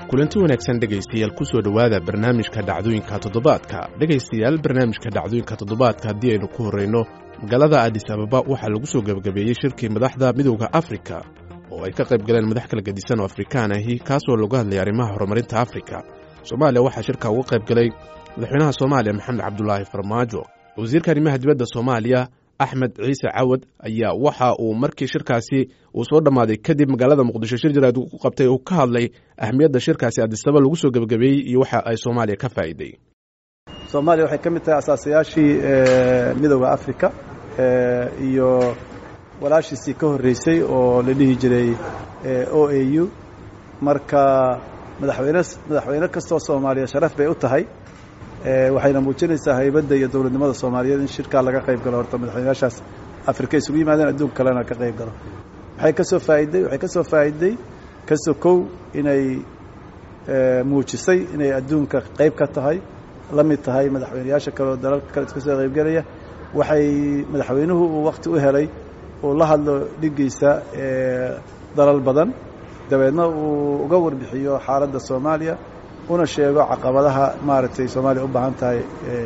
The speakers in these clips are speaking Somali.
kulanti wanaagsan dhegaystayaal ku soo dhowaada barnaamijka dhacdooyinka toddobaadka. dhegaystayaal barnaamijka dhacdooyinka toddobaadka haddii aynu ku horrayno magaalada Addis Ababa waxaa lagu soo gabagabeeyey shirkii madaxda midowda Afrika oo ay ka qayb galeen madax kala gedisan oo Afrikaan ahi kaasoo lagu hadlayay arrimaha horumarinta Afrika. Soomaaliya waxaa shirka uga qayb galay madaxweynaha Soomaaliya Maxamed Cabdullaahi Farmaajo. wasiirka arrimaha dibadda Soomaaliya Axmed Ciise Cawad ayaa waxa uu markii shirkaasi uu soo dhamaaday kadib magaalada Muqdisho shir jiraad ku qabtay oo ka hadlay ahmiyadda shirkaasi Addis Ababa lagu soo gabagabeeyey iyo waxa ay Soomaaliya ka faa'iiday. Soomaaliya waxay ka mid tahay asaasayaashii midowda Afrika iyo walaashiisii ka horeysay oo la dhihi jiray OAU. marka madaxweyne kastoo Soomaaliya sharaf bay u tahay waxayna muujinaysaa haybadda iyo dawladnimada Soomaaliyeed in shirka laga qayb galo. horta madaxweynayaashaas Afrika isugu yimaadeen adduunka kalena ka qayb galo. waxay ka soo faa'iiday kasoo kow inay muujisay inay adduunka qayb ka tahay la mid tahay madaxweynayaasha kale oo dalalka kale iska soo qayb galaya. waxay madaxweynuhu uu waqti u helay oo la hadlo dhigiisa dalal badan dabeedna uu uga warbixiyo xaaladda Soomaaliya una sheego caqabadaha maaragtay Soomaaliya u baahan tahay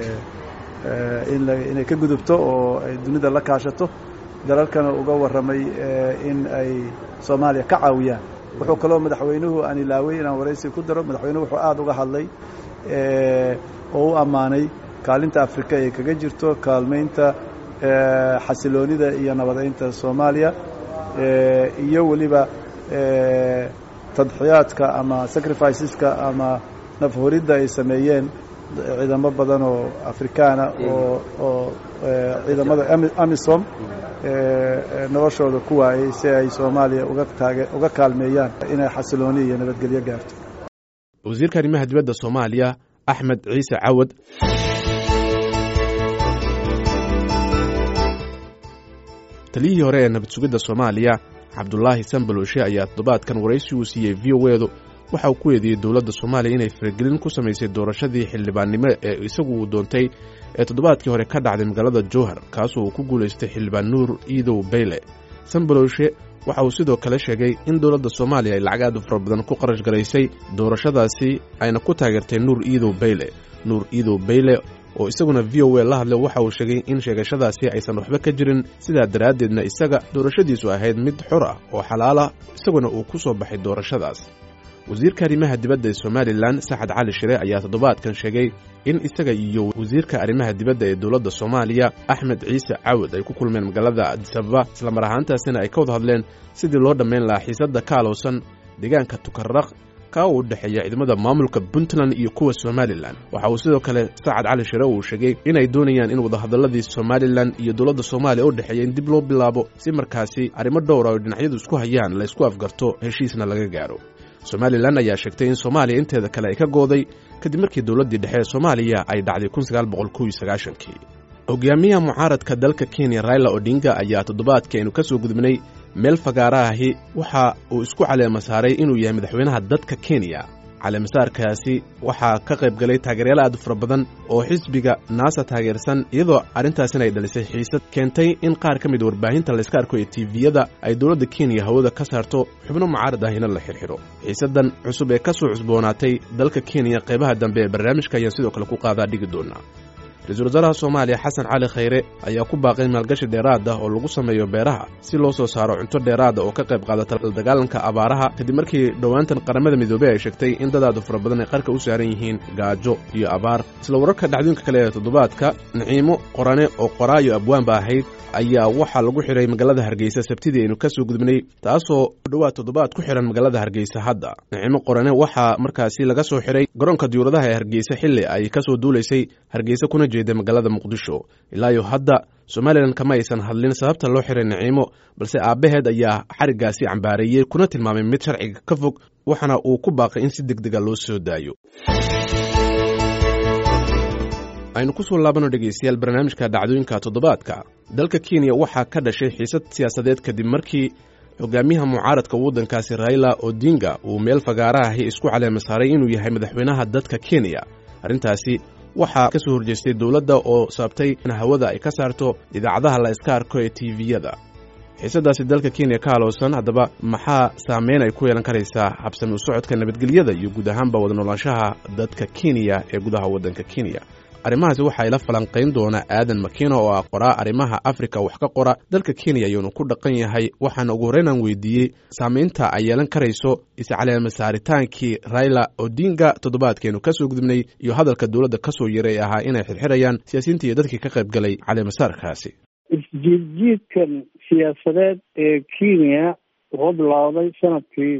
inay ka gudubto oo ay dunida la kaashato. dalalkana uga warramay in ay Soomaaliya ka caawiyaan. wuxuu kaloo madaxweynuhu aan ilaaway inaan waraysi ku daro. madaxweynuhu wuxuu aad uga hadlay oo u ammaanay kaalinta Afrika ee kaga jirto kaalmaynta xasiloonida iyo nabadeynta Soomaaliya iyo waliba tadxiyaadka ama sacrificeska ama nafhuridda ay sameeyeen ciidamo badan oo Afrikaana oo ciidamada AMISOM noloshooda ku waayay si ay Soomaaliya uga kaalmeeyaan inay xasilooni iyo nabadgelyo gaarto. wasiirka arrimaha dibadda Soomaaliya Axmed Ciise Cawad taliyihii hore ee nabad sugidda Soomaaliya Cabdullaahi Sanbaloshe ayaa toddobaadkan waraysi uu siiyey VOA waxa uu ku eedeeyey dowladda Soomaaliya inay faragelin ku samaysay doorashadii xildhibaannimo ee isagu uu doontay ee toddobaadkii hore ka dhacday magaalada Jowhar kaasoo uu ku guulaystay xildhibaan Nuur Iidow Bayle. Sanbaloshe waxa uu sidoo kale sheegay in dowladda Soomaaliya ay lacag aad u fara badan ku qarash galaysay doorashadaasi ayna ku taageertay Nuur Iidow Bayle. Nuur Iidow Bayle oo isaguna VOA la hadlay waxa uu sheegay in sheegashadaasi aysan waxba ka jirin sidaa daraaddeedna isaga doorashadiisu ahayd mid xor ah oo xalaal ah isaguna uu ku soo baxay doorashadaas. wasiirka arrimaha dibadda ee Somaliland Saxad Cali Shire ayaa toddobaadkan sheegay in isaga iyo wasiirka arrimaha dibadda ee dowladda Soomaaliya Axmed Ciise Cawad ay ku kulmeen magaalada Addis Ababa isla mar ahaantaasina ay ka wada hadleen sidii loo dhammayn lahaa xiisadda ka alowsan deegaanka Tukarraq ka u dhaxeeya ciidamada maamulka Puntland iyo kuwa Somaliland. waxa uu sidoo kale Saxad Cali Shire uu sheegay inay doonayaan in wadahadaladii Somaliland iyo dowladda Soomaaliya u dhaxeeya in dib loo bilaabo si markaasi arrimo dhowr ah oo dhinacyadu isku hayaan la isku afgarto heshiisna laga gaaro. Somaliland ayaa sheegtay in Soomaaliya inteeda kale ay ka gooday kadib markii dowladdii dhexe ee Soomaaliya ay dhacday 1991. hogaamiyaha mucaaradka dalka Kenya Raila Odinga ayaa toddobaadkii aynu ka soo gudubnay meel fagaara ahi waxa uu isku caleema saaray inuu yahay madaxweynaha dadka Kenya. caleemasaarkaasi waxaa ka qayb galay taageerayaal aad u fara badan oo xisbiga NASA taageersan iyadoo arrintaasina ay dhalisay xiisad keentay in qaar ka mid warbaahinta la iska arko ee TV-yada ay dowladda Kenya hawada ka saarto xubno mucaarad ahina la xirxiro. xiisadan cusub ee ka soo cusboonaatay dalka Kenya qaybaha dambe ee barnaamijka ayaa sidoo kale ku qaadaa dhigi doona. ra-iisul wasaaraha Soomaaliya Xasan Cali Khayre ayaa ku baaqay maalgashi dheeraad ah oo lagu sameeyo beeraha si loo soo saaro cunto dheeraad ah oo ka qayb qaadata dagaalanka abaaraha kadib markii dhowaantan qaramada midoobay ay sheegtay in dad fara badan ay qarka u saaran yihiin gaajo iyo abaar. isla wararka dhacdooyinka kale ee toddobaadka Naciimo Qorane oo qoraayo abwaan ba ahayd ayaa waxaa lagu xiray magaalada Hargeysa Sabtidii aynu ka soo gudubnay taasoo dhawaad toddobaad ku xiran magaalada Hargeysa hadda. Naciimo Qorane waxaa markaasi laga soo xiray garoonka diyaaradaha ee Hargeysa xilli ay ka soo duuleysay Hargeysa kuna jeeday magaalada Muqdisho. ilaa iyo hadda Somaliland kama aysan hadlin sababta loo xiray Naciimo balse aabaheed ayaa xarigaasi cambaareeyay kuna tilmaamay mid sharciga ka fog waxana uu ku baaqay in si degdeg ah loo soo daayo. aynu ku soo laabano dhegaystayaal barnaamijka dhacdooyinka toddobaadka. dalka Kenya waxaa ka dhashay xiisad siyaasadeed kadib markii hogaamiyaha mucaaradka waddankaasi Raila Odinga uu meel fagaara ahi isku caleema saaray inuu yahay madaxweynaha dadka Kenya. arrintaasi waxaa ka soo horjeestay dowladda oo sababtay in hawada ay ka saarto idaacadaha la iska arko ee TV-yada. xiisadaasi dalka kenya ka haloosan haddaba maxaa saameyn ay ku yeelan karaysaa habsami u socodka nabadgelyada iyo guud ahaanba wada noolaanshaha dadka kenya ee gudaha waddanka kenya arrimahaasi waxaa ila falanqayn doona aadan makiino oo ah qoraa arrimaha afrika wax ka qora dalka kenya ayuuna ku dhaqan yahay waxaana ugu horreyn aan weydiiyey saamaynta ay yeelan karayso iscaleemasaaritaankii raila odinga toddobaadkeenu ka soo gudubnay iyo hadalka dowladda ka soo yaray ahaa inay xirxirayaan siyaasiyiinta iyo dadkii ka qayb galay caleemasaarkaasi. isjiidjiidkan siyaasadeed ee kenya wuxuu bilowday sanadkii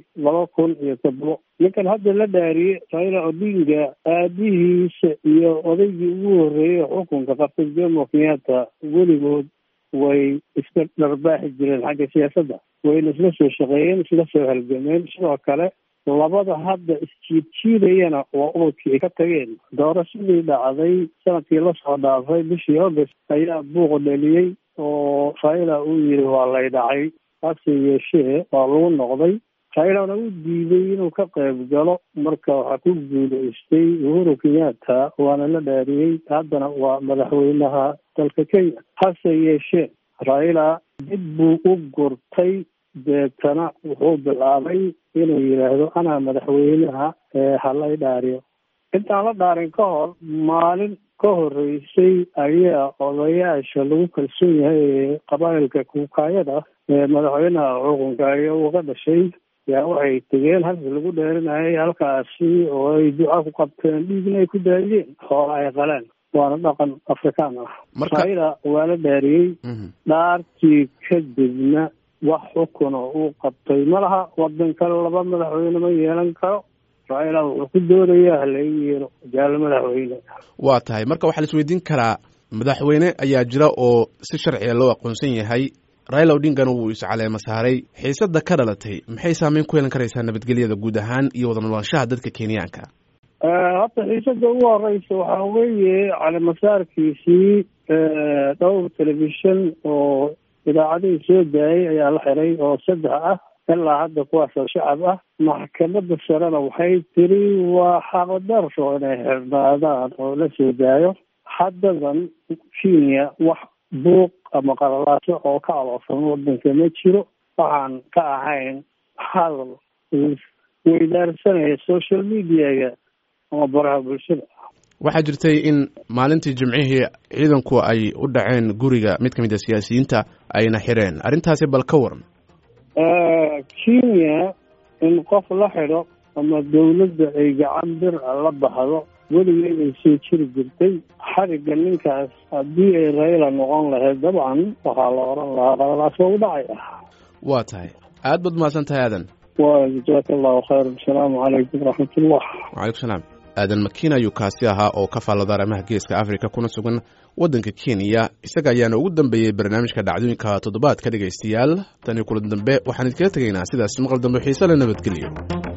2007 ninkan hadda la dhaariyey raila odinga aabihiisa iyo odaygii ugu horreeyey xukunka qabtay jomo kenyatta weligood way iska dharbaaxi jireen xagga siyaasadda wayna isla soo shaqeeyeen isla soo halgameen sidoo kale labada hadda isjiidjiidayana waa ubadkii ay ka tageen doorashadii dhacday sanadkii lasoo dhaafay bishii august ayaa buuq dhaliyey oo raila uu yidhi waa lay dhacay hase yeeshee waa lagu noqday railana uu diiday inuu ka qayb galo marka waxaa ku guulaystay uhuru kenyatta waana la dhaariyey haddana waa madaxweynaha dalka kenya hase yeeshee raila dib buu u gurtay deetana wuxuu bilaabay inuu yidhaahdo anaa madaxweynaha halay dhaariyo intaan la dhaarin ka hor maalin ka horreysay ayaa odayaasha lagu kalsoon yahay ee qabaa'ilka kukaayada ee madaxweynaha xukunka ayaa uga dhashay yaa waxay tegeen halkii lagu dheerinayay halkaasi oo ay duca ku qabteen dhiigna ay ku daadiyeen hoola ay qaleen waana dhaqan afrikaan ah raila waa la dhaariyey dhaartii kadibna wax xukuna uu qabtay malaha waddan kale laba madaxweyne ma yeelan karo raila wuxuu ku doonayaa halaga yeelo jaalo madaxweyne. waa tahay marka waxaa la isweydiin karaa madaxweyne ayaa jira oo si sharciga loo aqoonsan yahay raila odingana wuu iscaleema saaray xiisadda ka dhalatay maxay saameyn ku yeelan karaysaa nabadgelyada guud ahaan iyo wada noolaanshaha dadka kenyaanka? hadda xiisadda ugu horeysa waxaa weeye caleemasaarkiisii dhowr telefishan oo idaacadihii soo daayay ayaa la xiray oo 3 ah ilaa hadda kuwaasoo shacab ah maxkamadda sarena waxay tiri waa xaqdarro inay xirnaadaan oo la soo daayo haddadan kenya wax buuq ama qalalaaso oo ka aloosan waddanka ma jiro waxaan ka ahayn hadal weydaarsanaya social mediaga ama baraha bulshada. waxaa jirtay in maalintii jimcihii ciidanku ay u dhaceen guriga mid ka mid a siyaasiyiinta ayna xireen arrintaasi bal ka waran. kenya in qof la xidho ama dawladda ay gacan bir la baxdo weligeed ay soo jiri jirtay xarigga ninkaas haddii ay raila noqon lahayd dabcan waxaa la oran lahaa qalalaas waa u dhacay ah. waa tahay aad baad mahadsan tahay aadan. waa jazaaka allahu khayr. asalaamu calaykum waraxmatullah. wacalaykum salaam. aadan makiin ayuu kaasi ahaa oo ka faallada arrimaha geeska afrika kuna sugan waddanka kenya isaga ayaana ugu dambeeyey barnaamijka dhacdooyinka toddobaadka dhegaystayaal tani kulan dambe waxaan idinkaga tegaynaa sidaas maqal dambe xiise le nabadgelyo.